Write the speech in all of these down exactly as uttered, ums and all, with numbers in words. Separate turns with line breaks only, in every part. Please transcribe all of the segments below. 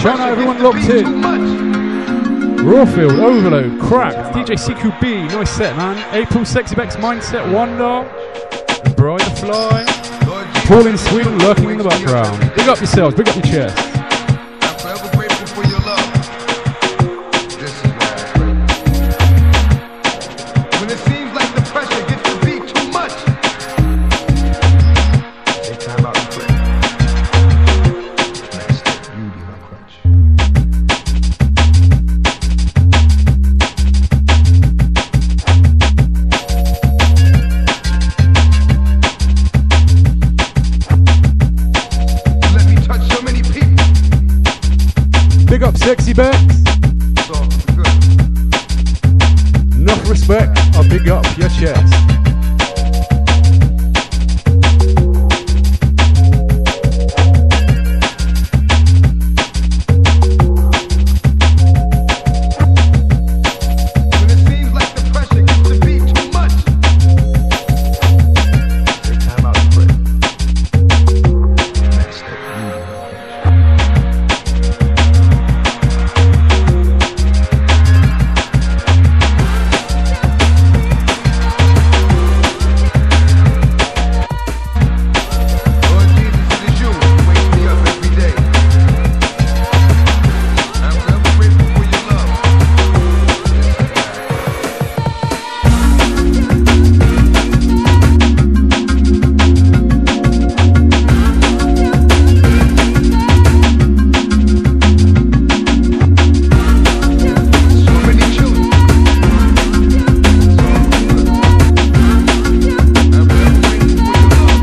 Shout out everyone locked in. Rawfield, Overload, Crack, D J C Q B, nice set, man. April, Sexy Bex, Mindset, Wonder, Brian the Fly, Paul in Sweden lurking in the background. Big up yourselves, big up your chest.
I'm forever grateful for your love. This is why I pray. When it seems like the pressure gets to be too much, take time out and pray. Next step, you be my crutch. Let me touch so many people.
Big up Sexy Bex.
It's all for good.
Enough respect, I'll big up your chest.
When it seems like the pressure gets to be too much, take time out and pray. Next step, you be my crutch. Lord Jesus, it is you who wakes me up every day. I'm forever grateful for your love. So many children. It's all for good. I'm forever grateful for your love.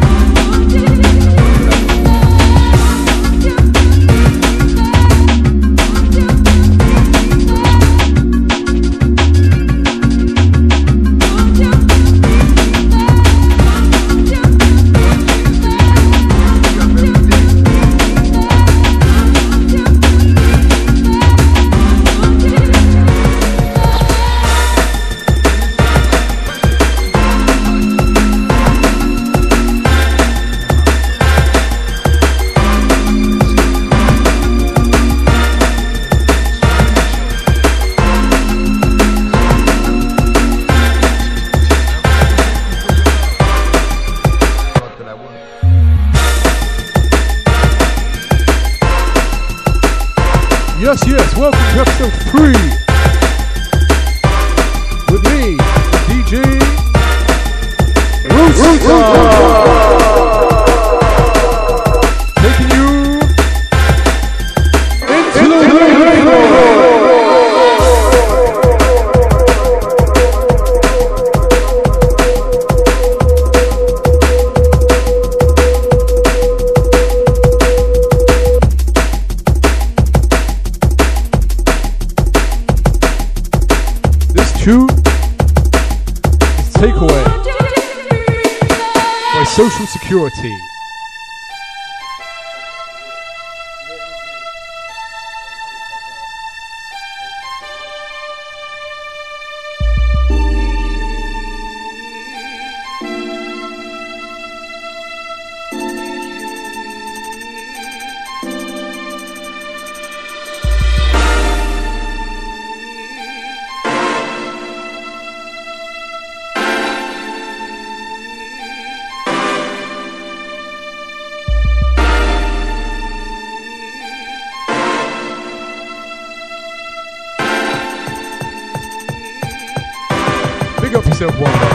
Thought that I would.
Yes, yes, welcome to episode three. With me, D J Rooster. Taking you into the rainbow. This tune is Takeaway by Social Security. Big up yourself, Wanda.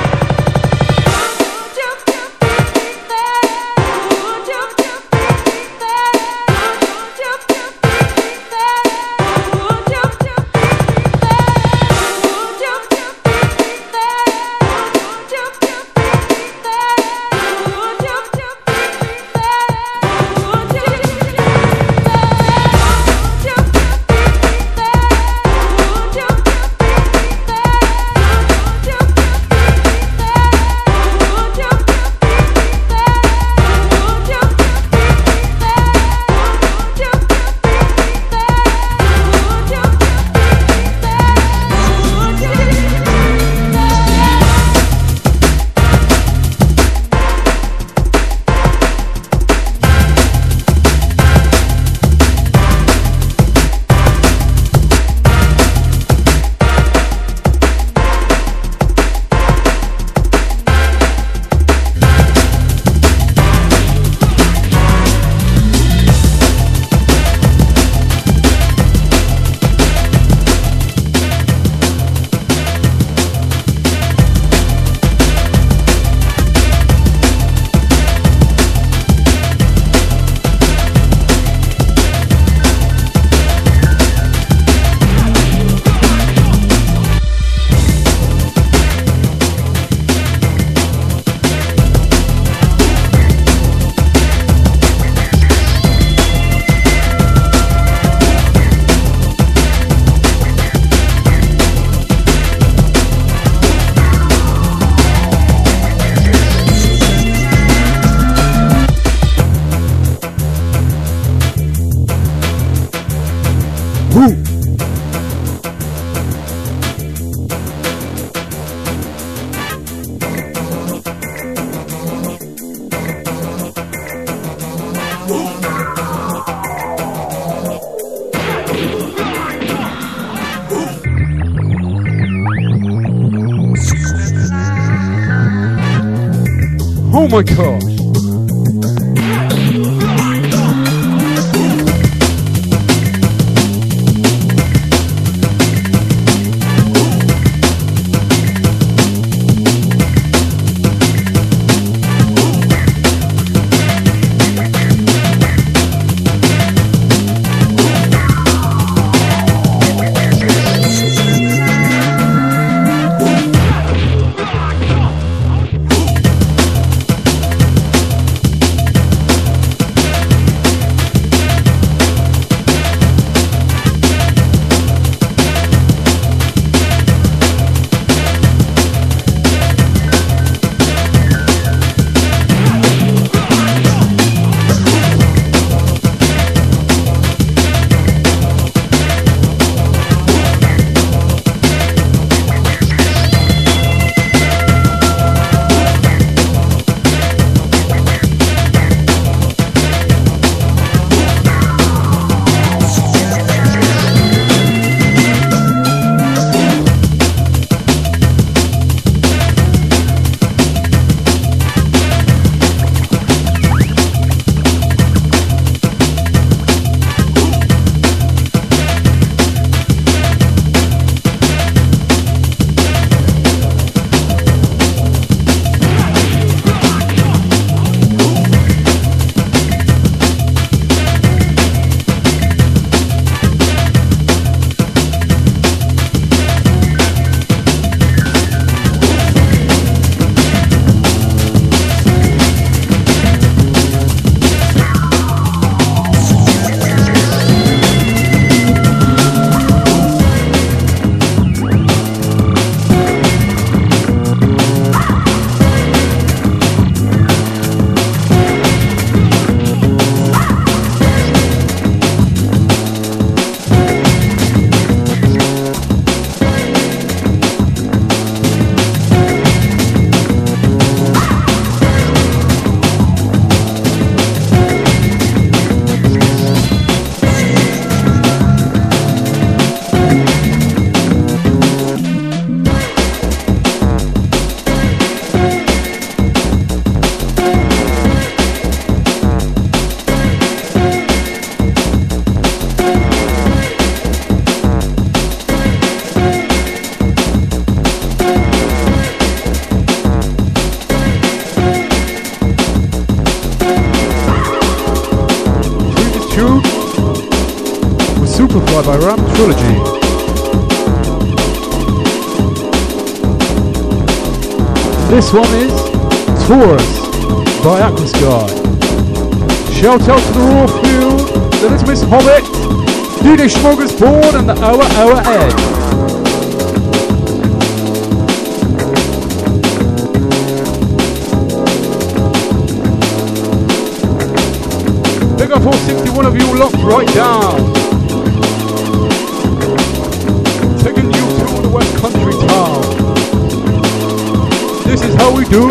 Oh my gosh. Superfly by Ram Trilogy. This one is Taurus by Aquasky. Shout out to the Raw Field, the Little Miss Hobbit, D J Smorgasbord and the Oa Oa Ed. Big up all sixty-one of you locked right down. Taking you to the West Country town. This is how we do.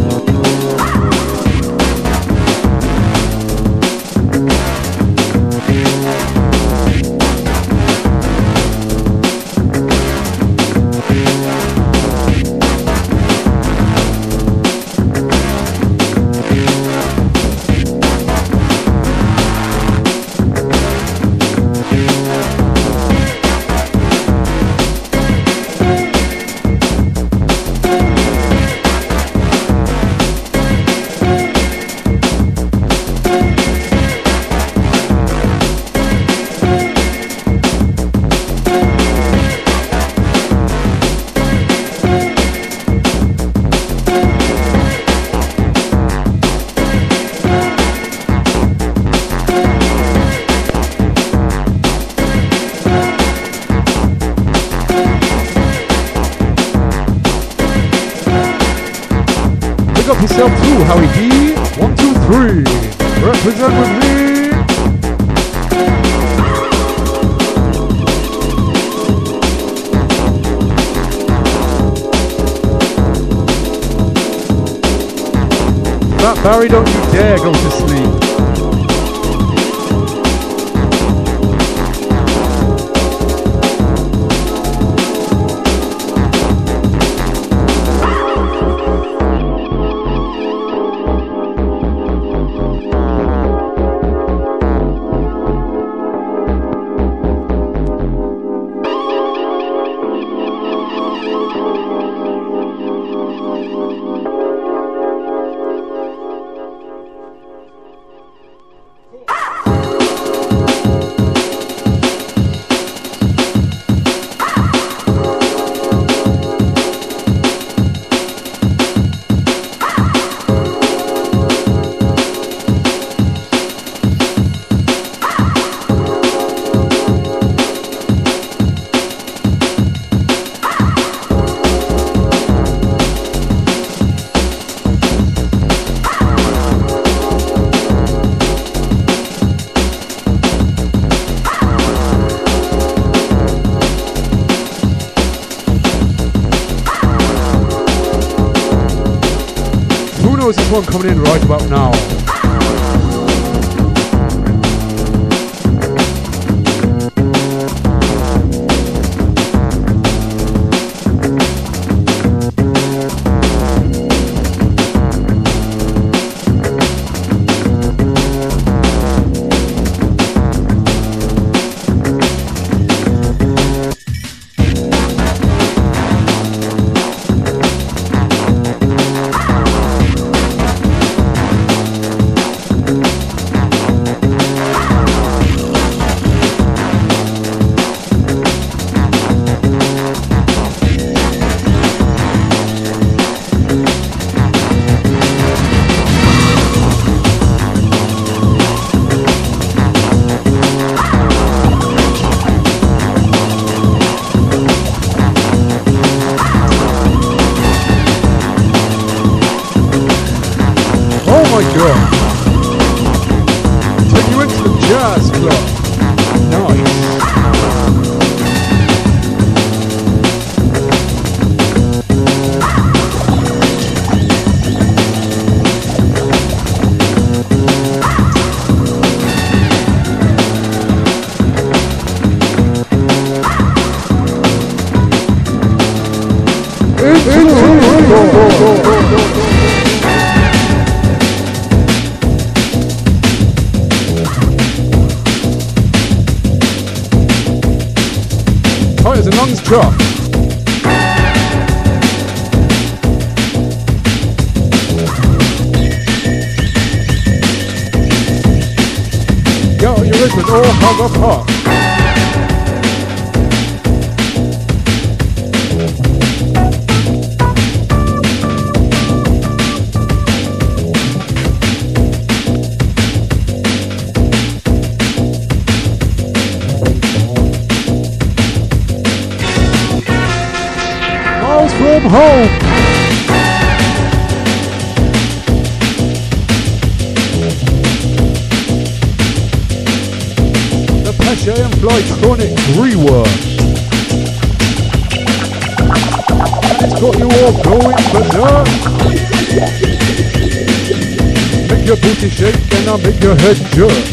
Yourself too, Howie D. One, two, three. Represent with me. Fat Barry, don't you dare go to sleep. knows this one coming in right about now? Drop. Yo, your rhythm all hung up hot. From home. The Pesce and Flytronic rework. And it's got you all going berserk. Make your booty shake and I'll make your head jerk.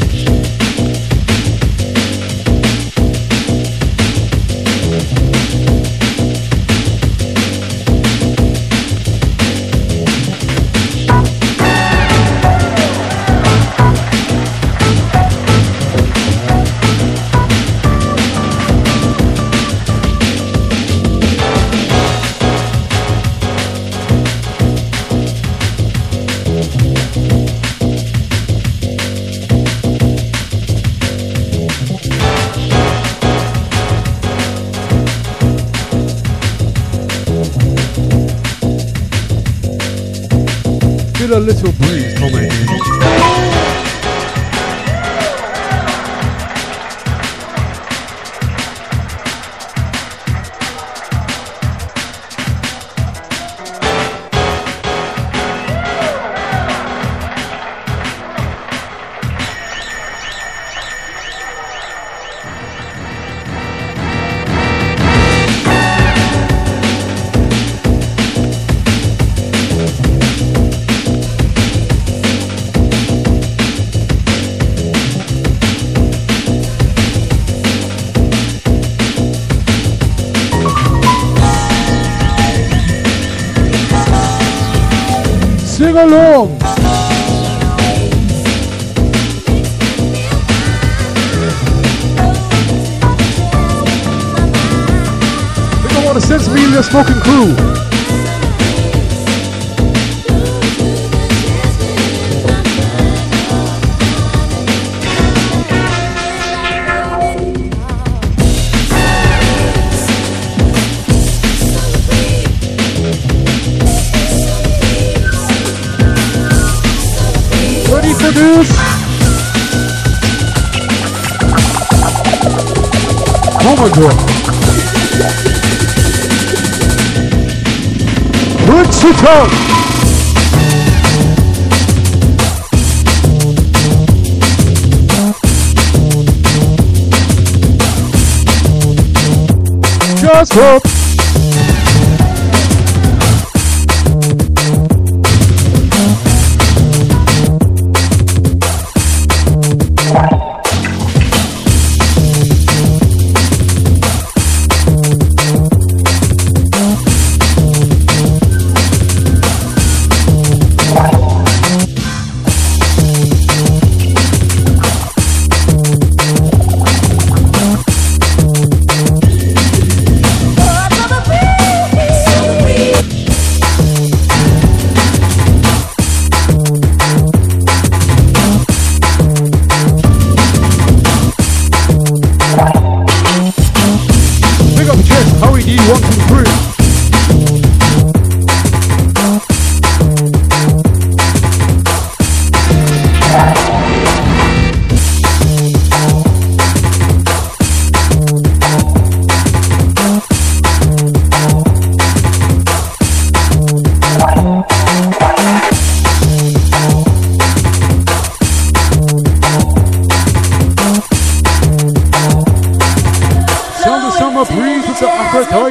A little breeze coming. Sing along. They don't want to sense me in their smoking crew. This. Oh my god. Rinse it out. Just hope.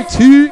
Strike two.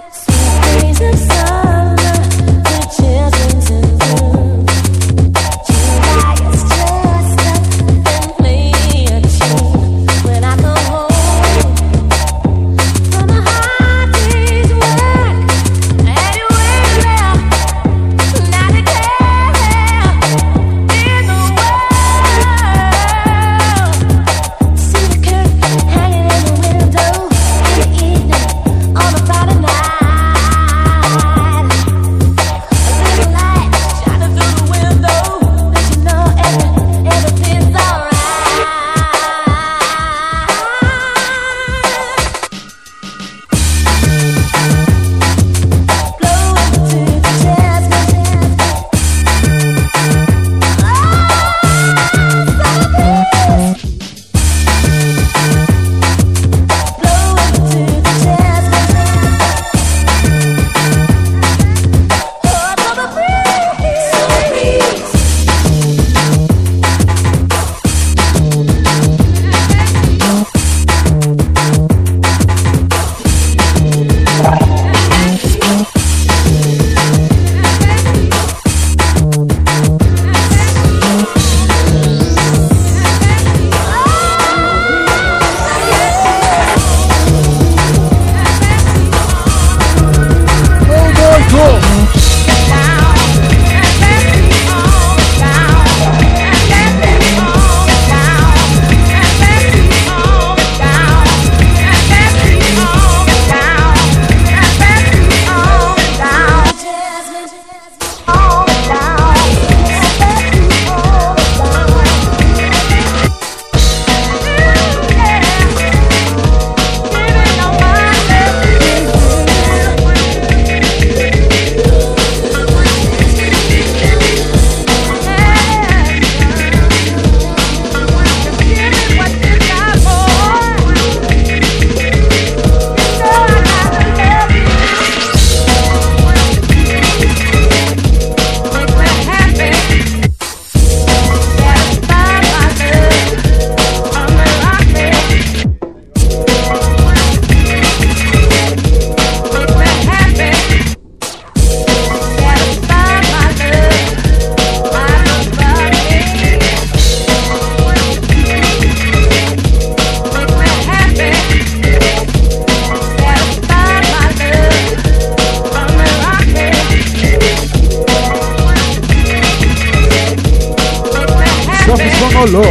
Lord.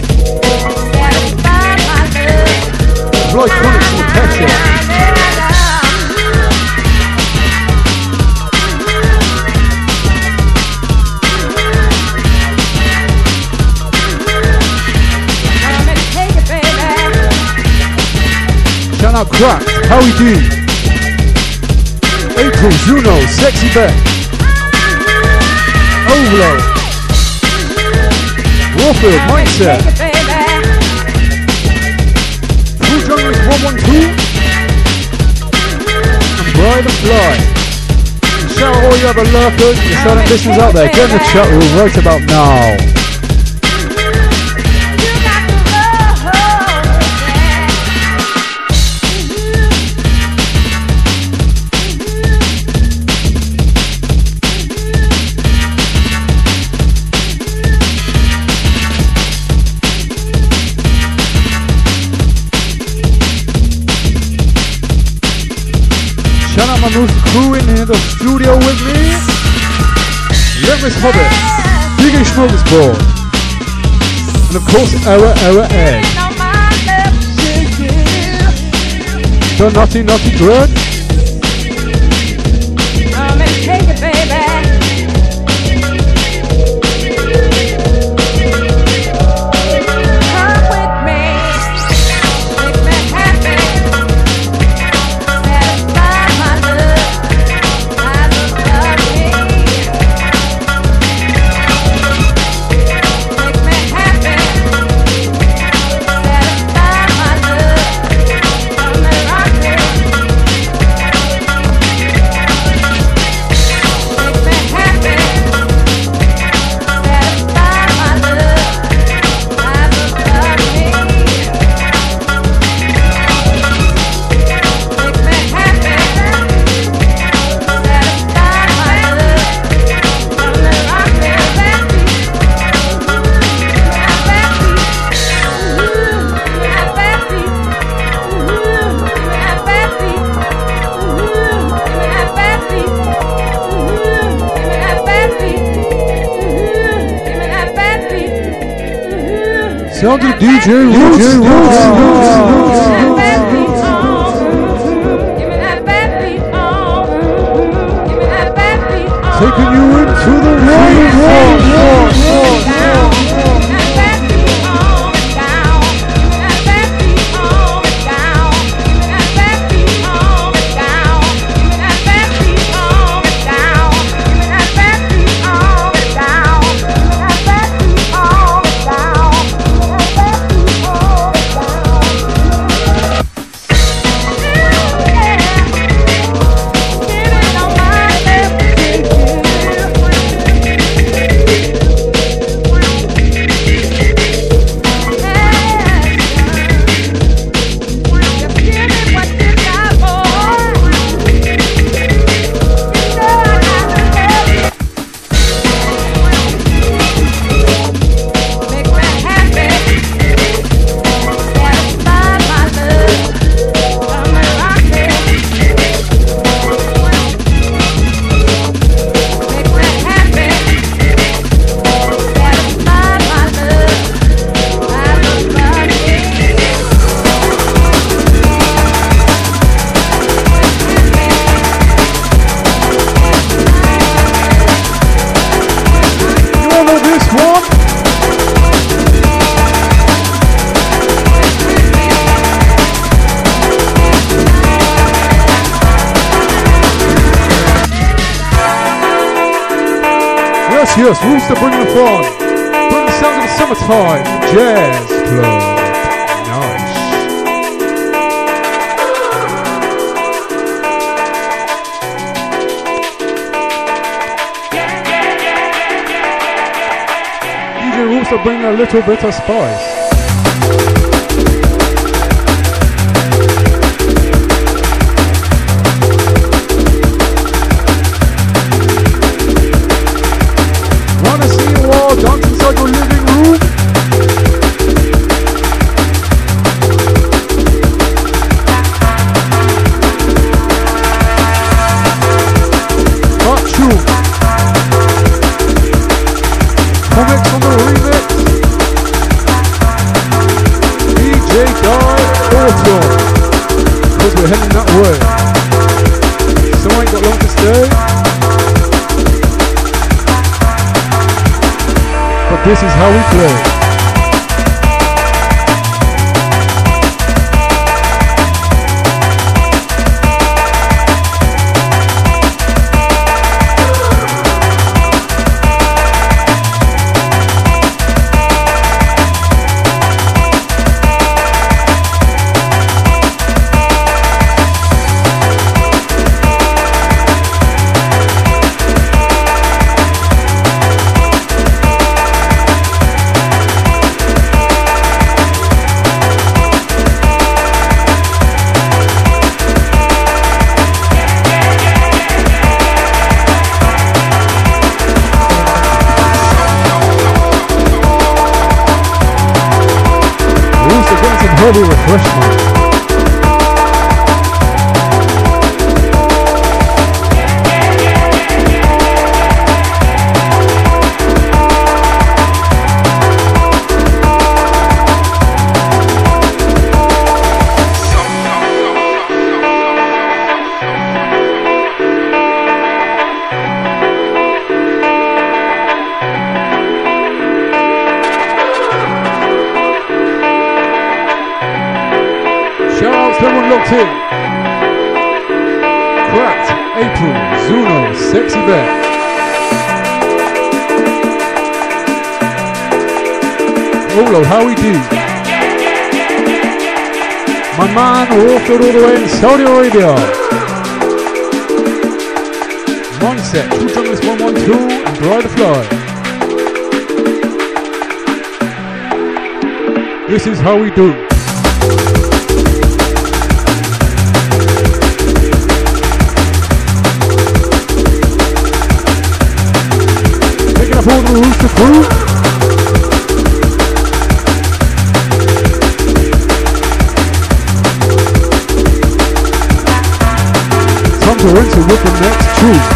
Floyd Collins and Kesha. Shout out Crack, how we do? April, Juno, Sexy Beck, Overload, Warfield, Mindset, True Junglist one one two, and Bride and Fly. And shout out all you other lurkers and silent listeners out there, get in the chat room right about now. Shout out my new crew in here, the studio with me. Reverend Hobbit, Big A Smorgasbord, and of course our our Ed. The Naughty Naughty Grud. Come and take it, baby. Sound of D J Roots. Taking you into the rain. Yes, Rooster bringing the fun. Bring the sounds of the summertime. Jazz Club. Nice. D J Rooster bringing a little bit of spice. Dance inside your living room. Hot tune. Comics on the remix. D J Guy Orton. Because we're heading that way. So I ain't got long to stay. This is how we play. Heavy refreshment. Everyone locked in. Cracked, April, Zuno, Sexy Bet. Olo, how we do? My man walked all the way in Saudi Arabia. Mindset, True Junglist one one two, and Dry the Fly. This is how we do. For the Rooster crew. Time to rinse it with the next tune.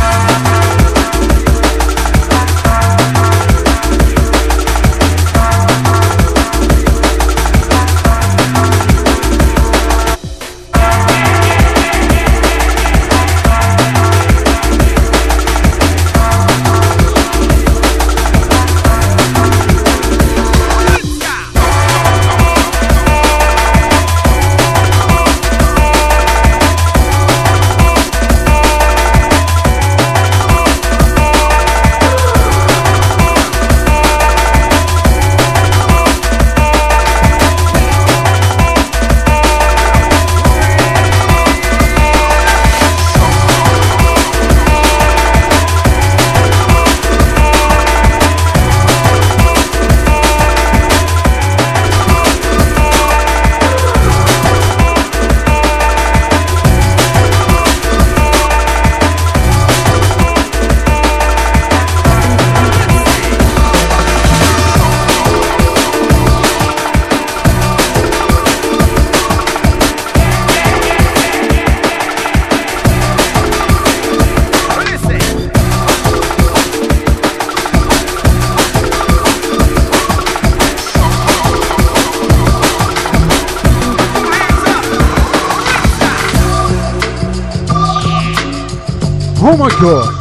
Oh my god.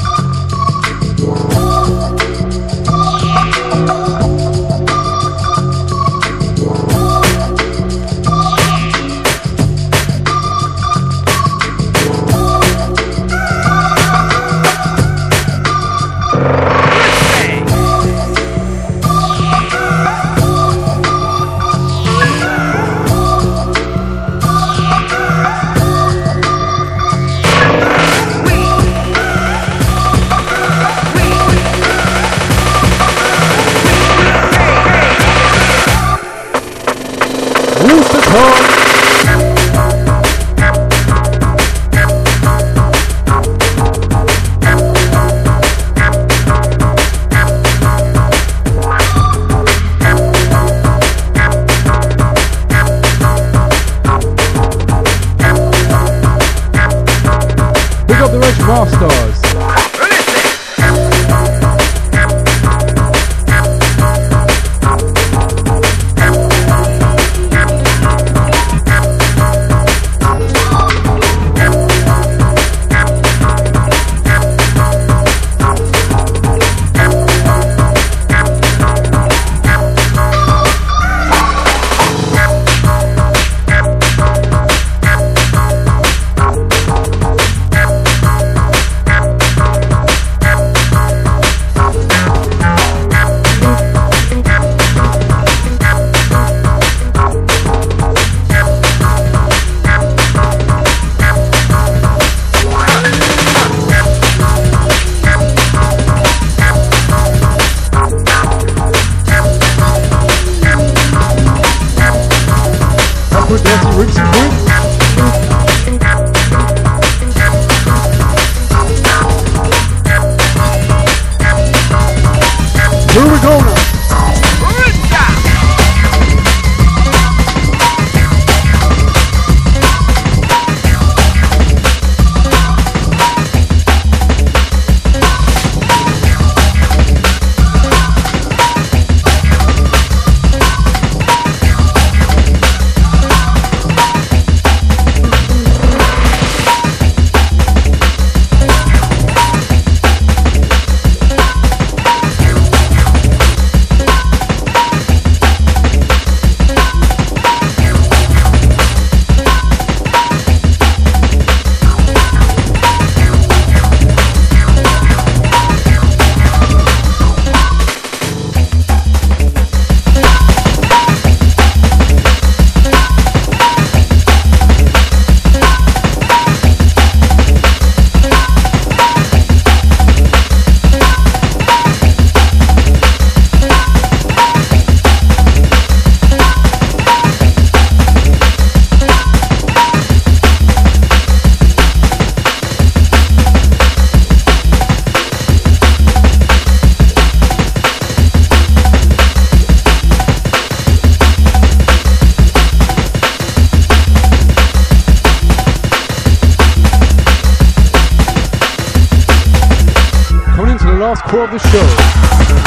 Stars. Last core of the show.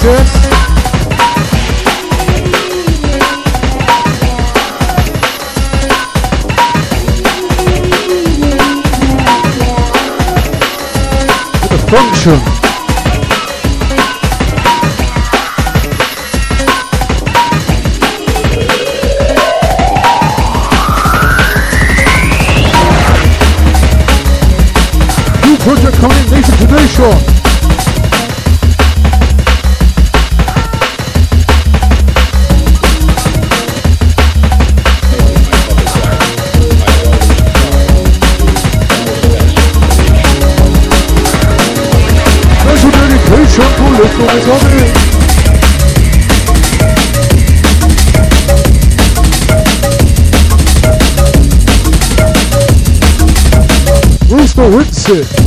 Jess. With the function. New project coming nation to nation. Local Missouri. Rooster Rinse.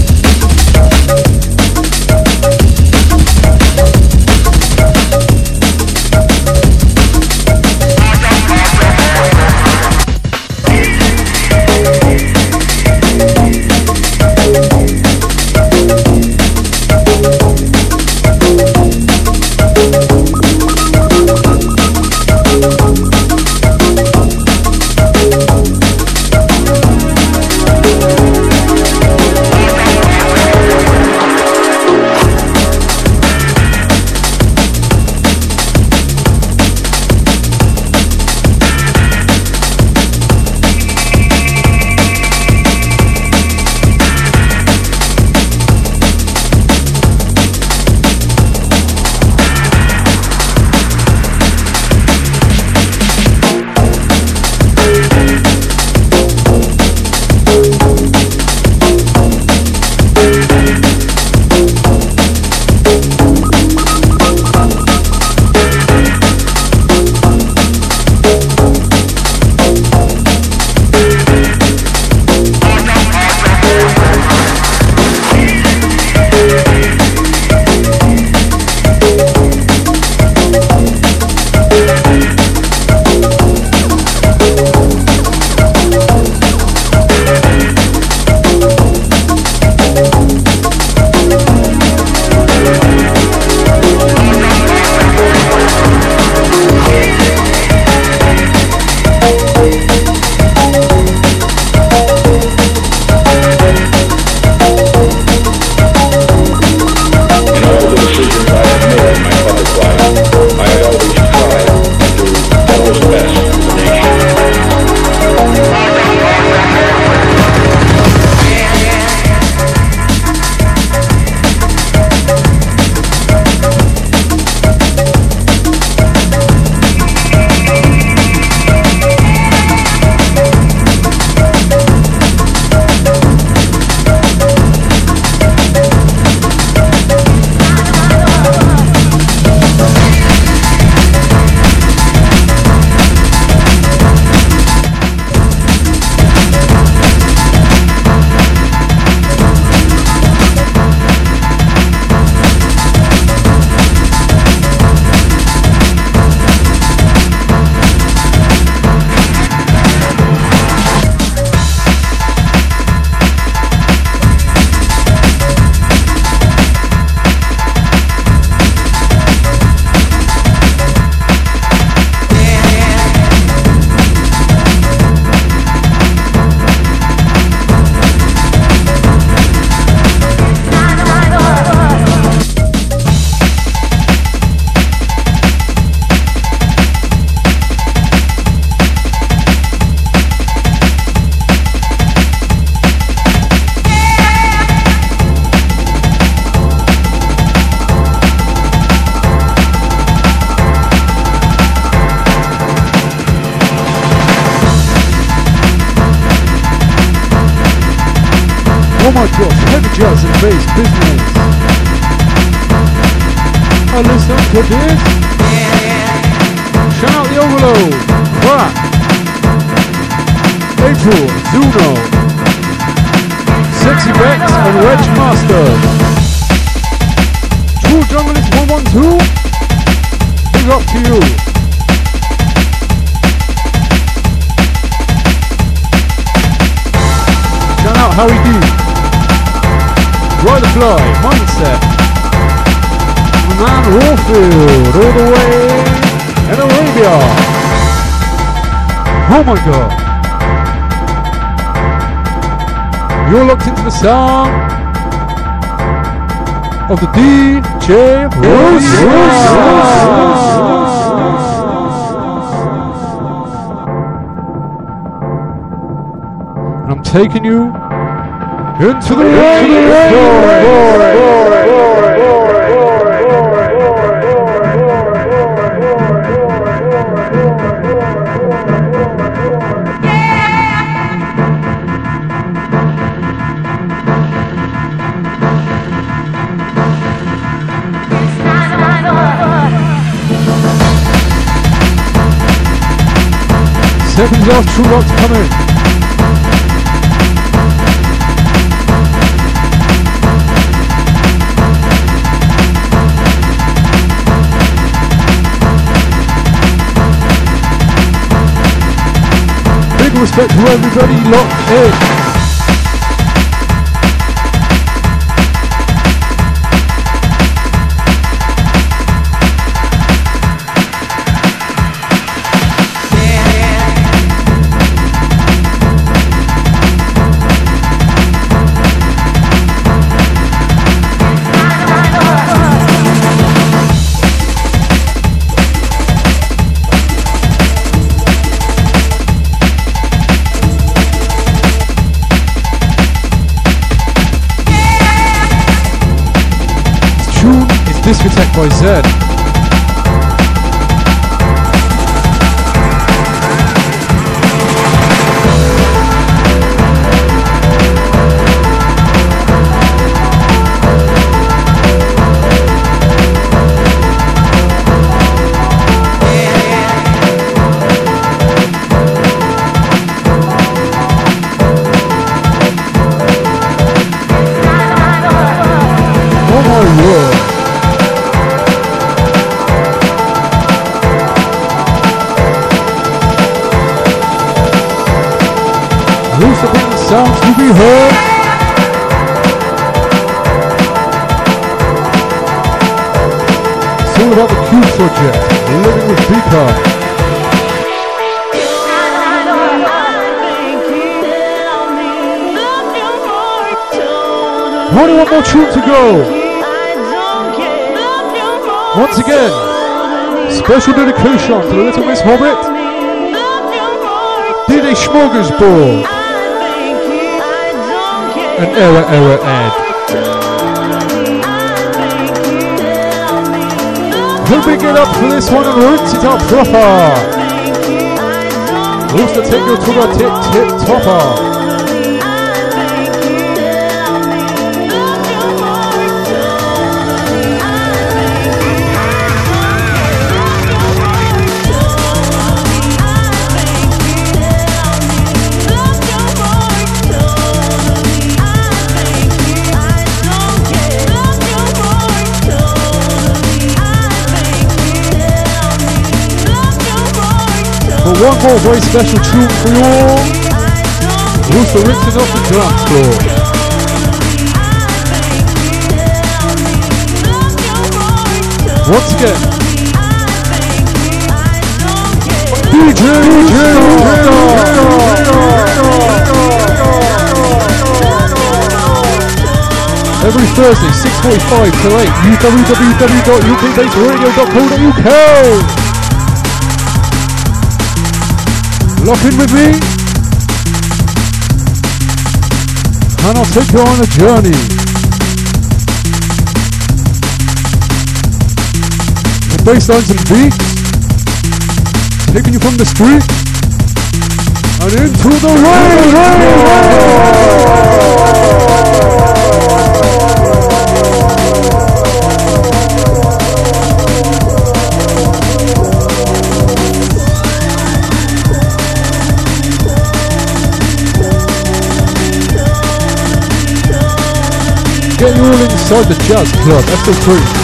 Oh my gosh, heavy jazz and bass business. I listen to this. Shout out the Overload, Crack, April, Zuno, Sexy Bex and Reg Master. True Junglist one one two, big up to you. Shout out Harry D. Roy the Fly, Mindset, man Rawfield, all the way in Arabia. Oh my god. You're locked into the sound of the D J and I'm taking you into the rain. Seconds off, True Rock's coming. Big respect to everybody locked in. Discotheque by Zed. Oh my word. Sounds to be heard. It's all about the Q Project, living with Beaker. Only one more tune to go. Once again, special dedication to the Little Miss Hobbit, D J Smorgasbord, and Era Era Ed. He'll big it up for this one and rinse it up proper. Also take you to the tip tip topper. But one more very special tune for you all. Also rinsing off the dance floor. Once again, D J, D J, every Thursday, six forty-five to eight, w w w dot u k based radio dot co dot u k. Lock in with me, and I'll take you on a journey. The basslines and beats, taking you from the street and into the rain. Get you all inside the Jazz Club, F O three.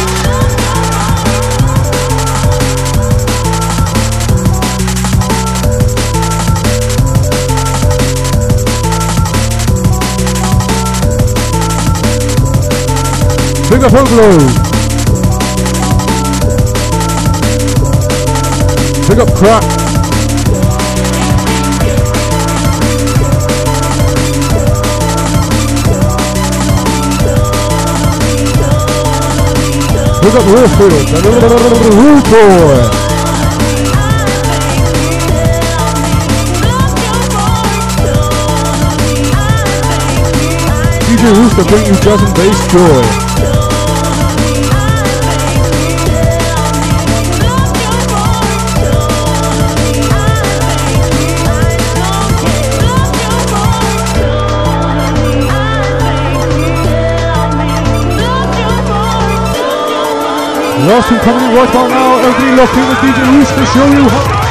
Big up Oglo. Big up Crack. Big up Rawfield. Rude boy. D J Rooster bring you jazz and bass joy. Last one coming in right about now. Everybody locked in with D J Rooster. Show you how.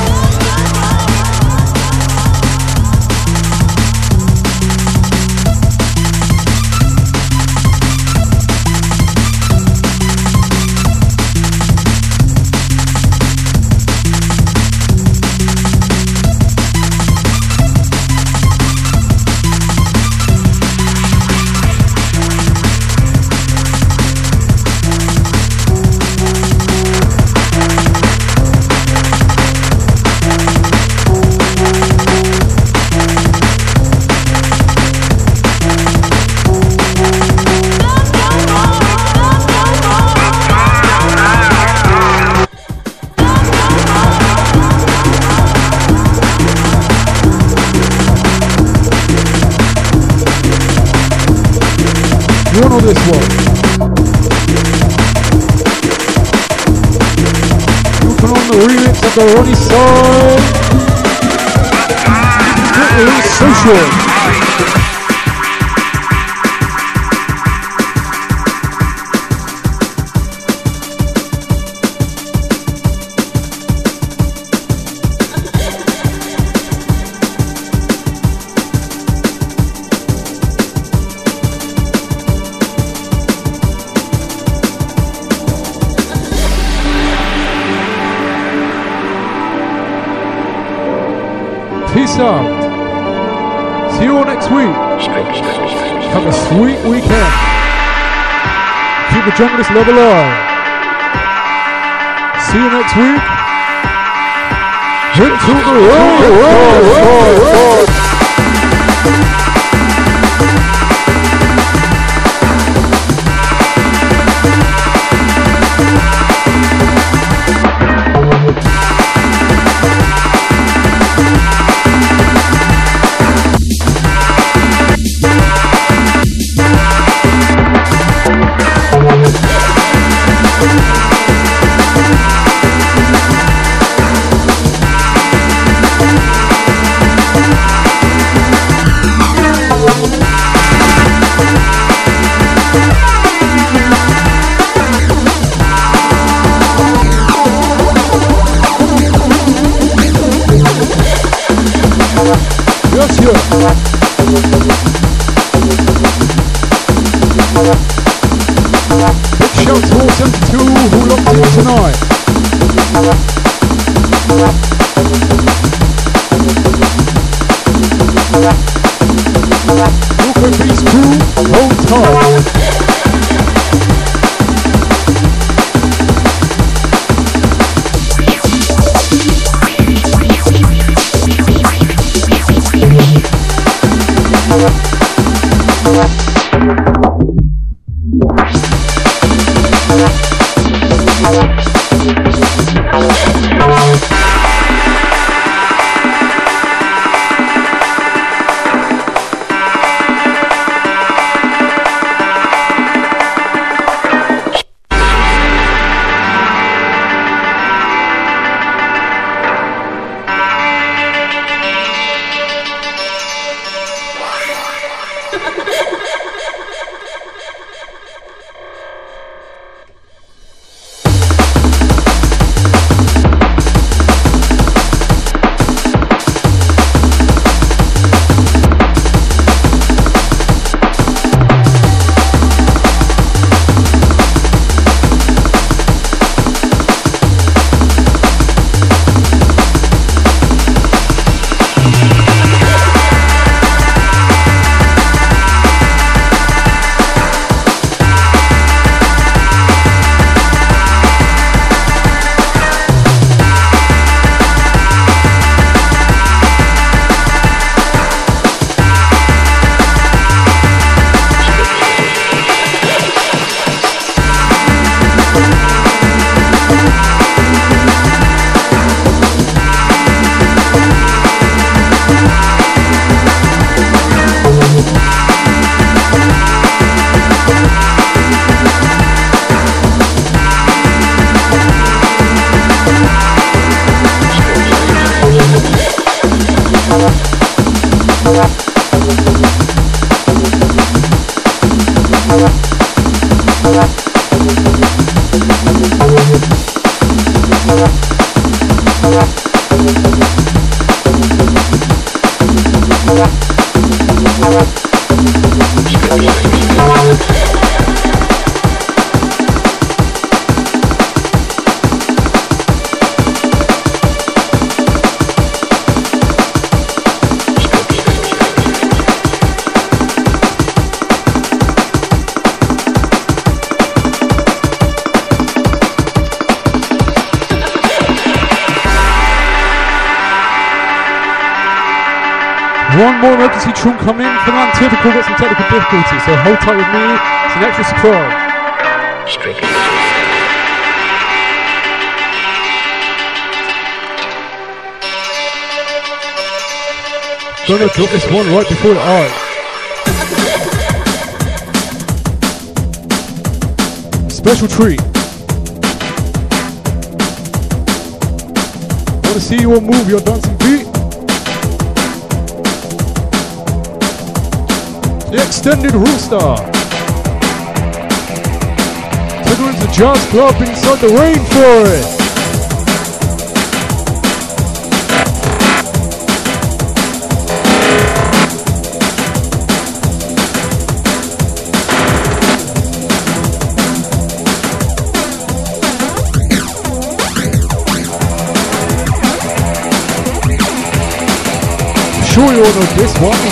You know this one. You put on the remix of the Ronnie song. Totally social. Peace out. See you all next week. Have a sweet weekend. Keep the junglist love alive. See you next week. Hit to the road, road, road, road. Yes, yeah. Big shout to all seventy-two who locked in tonight. Walker Beast crew, hold tight. One more emergency tune coming. For the man typical, got some technical difficulties, so hold tight with me. It's an extra surprise.
Strictly.
Gonna drop this one right before the eye. Special treat. Wanna see you all move your dancing feet? The extended rooster. Take her into the jazz club inside the rainforest. Sure you all know this one.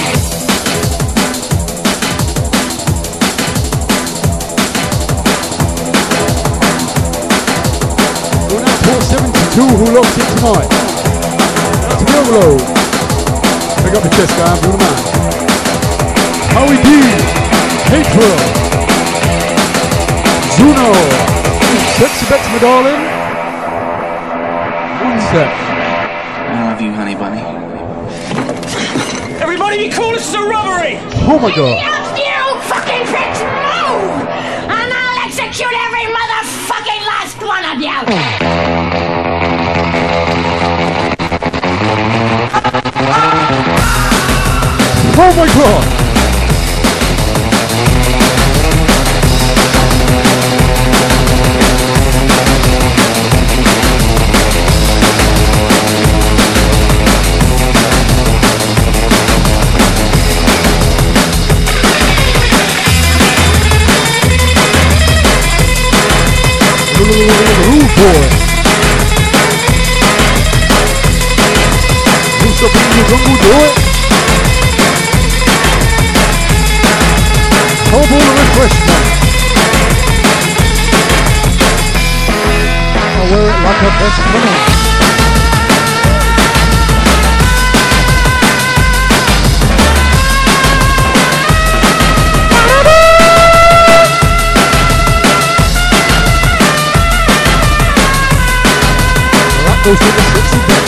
We're now four seventy-two who locked in tonight. That's Willow. Pick up the chest guy, I'm the man. Howie D, April, Zuno, Sexy Bex, my darling. One sec.
I love you, honey bunny.
Everybody be cool, this is a robbery!
Oh my god.
You fucking pricks move! And I'll execute every motherfucking last one of you!
Oh my god. Rude boy. Who's up in your jungle, do it? Herbal refreshment. I'll wear it like a best friend. Goes to the sixty bit.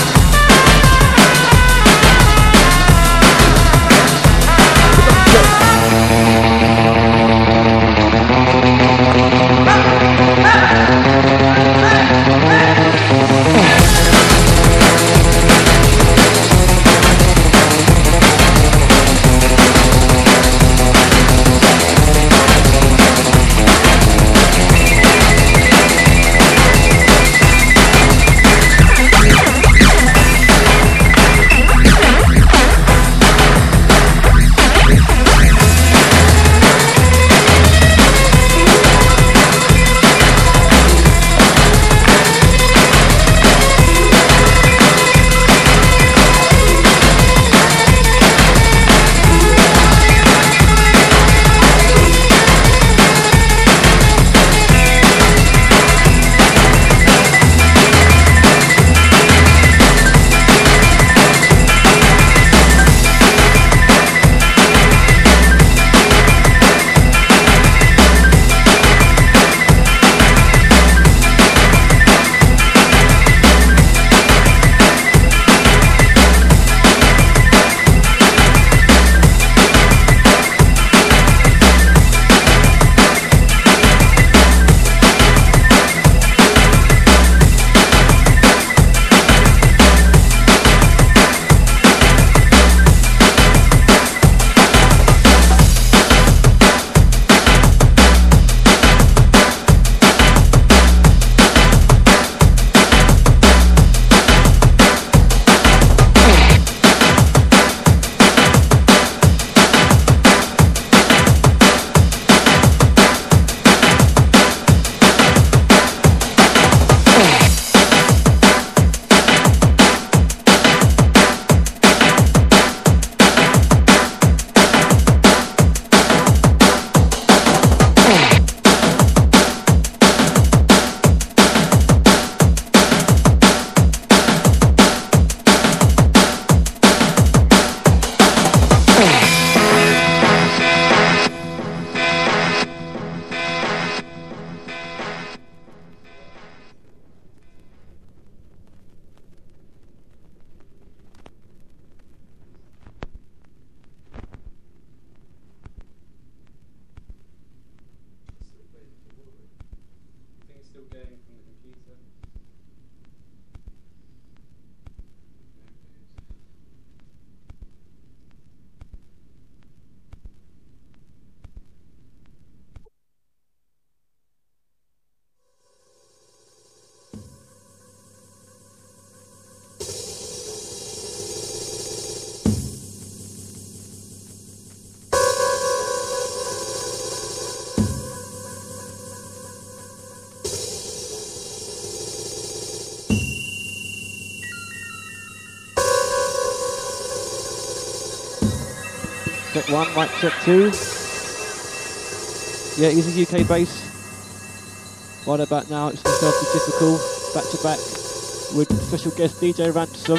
check one, mic check two. Yeah, he's a U K bass. Right about now, it's myself the Typical, back to back with special guest D J Ransom.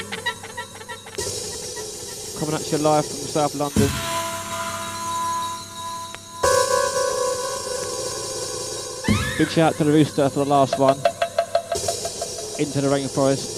Coming at you live from South London. Big shout out to the Rooster for the last one. Into the Rainforest.